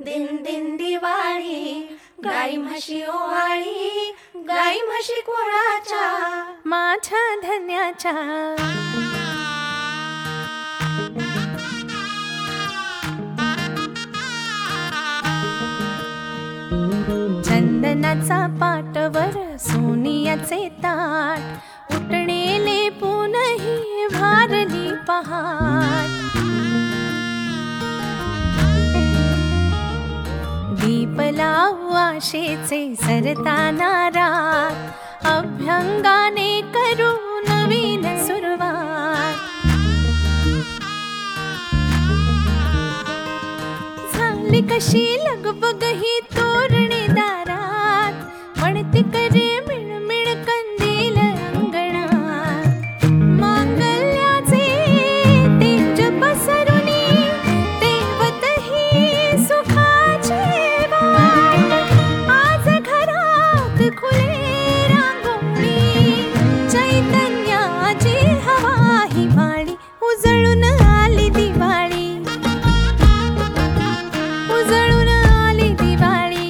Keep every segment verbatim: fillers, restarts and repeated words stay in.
दिन दिन दिवाळी, गाई म्हशी ओवाळी, गाई म्हशी कोणाच्या, माझ्या धन्याच्या. चंदनाचा पाटवर सोनियाचे ताट, उठणेले पुनही भारली पहाट. दीप लावू आशेचे सरताना रात, अभ्यंगाने करू नवीन सुरुवात. झाली कशी लगबग ही तोरणे दारात, म्हणते करे मिळमिळ कंदील अंगणात. मांगल्याचे तेज पसरुनी, तेवत ही सुखाची वाट. आज घरात खुले रांगोळी, चैतन्याची हवा हिवाळी. उजळून आली दिवाळी, उजळून आली दिवाळी.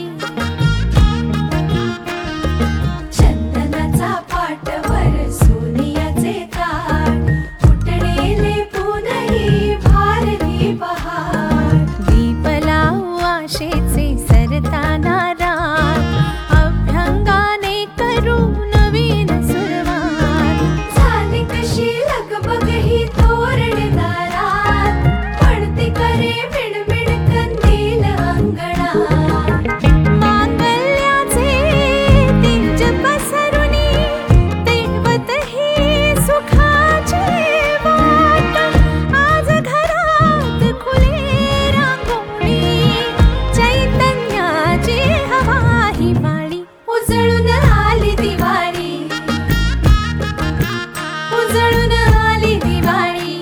चंदनाचा पाटवर सोनियाचे ताट, उठणेले पुनही भारली पहाट. दीप लावू आशेचे सरताना रात, अभ्यंगाने करू नवीन सुरुवात. झाली कशी लगबग ही तोरणे दारात, म्हणते करे मिणमिण कंदील अंगणात. मांगल्याचे तेज पसरुनी, तेवत ही सुखाची वाट. आज घरात खुले रांगोळी, चैतन्याची हवा हिवाळी. उजळून आली दिवाळी, उजळून आली दिवाळी.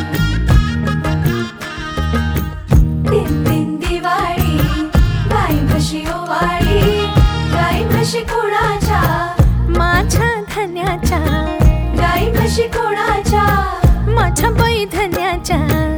दिन दिन दिवाळी, गाई म्हशी ओवाळी, गाई म्हशी कोणाच्या, माझ्या धन्याच्या. गाई म्हशी कोणाच्या, माझ्या बाई धन्याच्या.